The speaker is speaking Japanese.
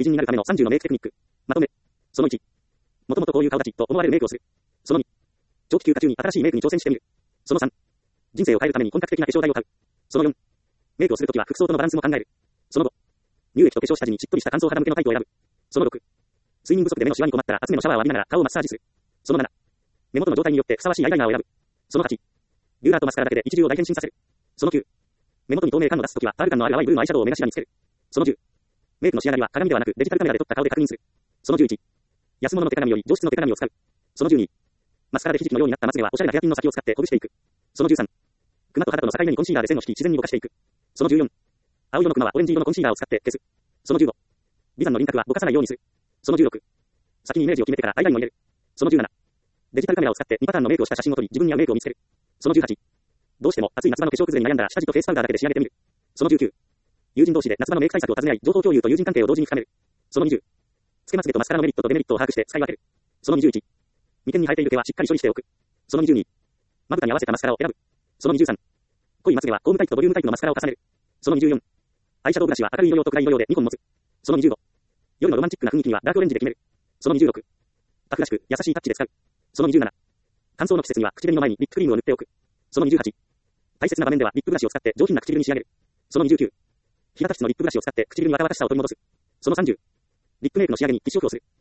美人になるための30のメイクテクニック。まとめ。その1。もともとこういう顔立ちと思われるメイクをする。その2。長期休暇中に新しいメイクに挑戦してみる。その3。人生を変えるために本格的な化粧台を買う。その4。メイクをするときは服装とのバランスも考える。その5。乳液と化粧下地にしっとりした乾燥肌向けのタイプを選ぶ。その6。睡眠不足で目のシワに困ったら厚めのシャワーを浴びながら顔をマッサージする。その7。目元の状態によってふさわしいアイライナーを選ぶ。その8。ビューラーとマスカラだけで一流を大変身させる。その9。目元に透明感を出すときはパール感のある淡いブルーのアイシャドウを目頭につける。その10。メイクの仕上がりは鏡ではなくデジタルカメラで撮った顔で確認する。その11。安物の手鏡より上質の手鏡を使う。その12。マスカラでひじきのようになったまつげはおしゃれなヘアピンの先を使ってほぐしていく。その13。クマと肌との境目にコンシーラーで線を引き自然にぼかしていく。その14。青色のクマはオレンジ色のコンシーラーを使って消す。その15。美山の輪郭はぼかさないようにする。その16。先にイメージを決めてからアイラインを入れる。その17。デジタルカメラを使って2パターンのメイクをした写真を撮り自分に合うメイクを見つける。その18。どうしても暑い夏場の化粧崩れに悩んだら下地とフェイスパウダーだけで仕上げてみる。その19。友人同士で夏場のメイク対策を尋ね合い情報共有と友人関係を同時に深める。その20。つけまつげとマスカラのメリットとデメリットを把握して使い分ける。その21。眉間に生えている毛はしっかり処理しておく。その22。まぶたに合わせたマスカラを選ぶ。その23。濃いまつげはコームタイプとボリュームタイプのマスカラを重ねる。その24。アイシャドウブラシは明るい色用と暗い色用で2本持つ。その25。夜のロマンチックな雰囲気にはダークオレンジで決める。その26。タフらしく優しいタッチで使う。その27。乾燥の季節には口紅の前にリップクリームを塗っておく。その28。大切な場面ではリップブラシを使って上品な唇に仕上げる。その29。平たくのリップブラシを使って唇に若々しさを取り戻す。その30。リップメイクの仕上げにティッシュオフをする。